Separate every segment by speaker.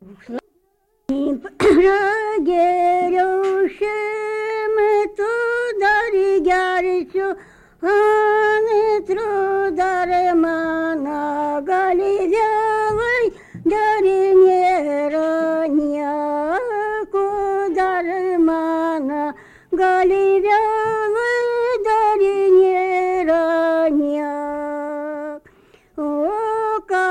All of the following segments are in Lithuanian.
Speaker 1: Geriau šimtų dar gersiu, antru dar mano gali vėlai, dar nėra nieko, dar mano gali vėlai, dar nėra nieko. O ką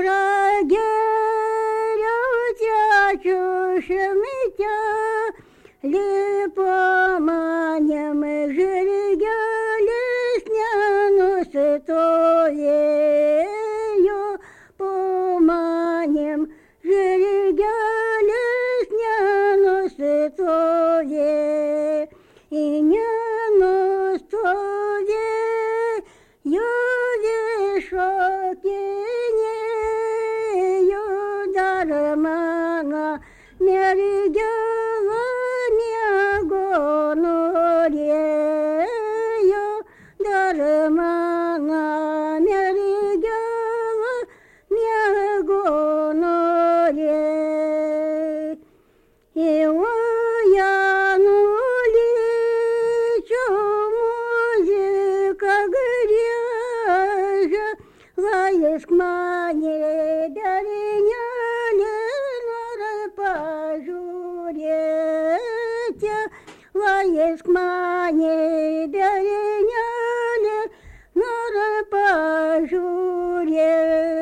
Speaker 1: prageriau tėčių šimtė, lipo manim žirgelis nenustojėjo, po manim žirgelis nenustojėjo, šokinėjo dar mano mergela miego norėjo, dar mano mergela miego norėjo. Muzika griežia, laisk mane berinėlį, nori pažiūrėti, laisk mane berinėlį, nori pažiūrėti.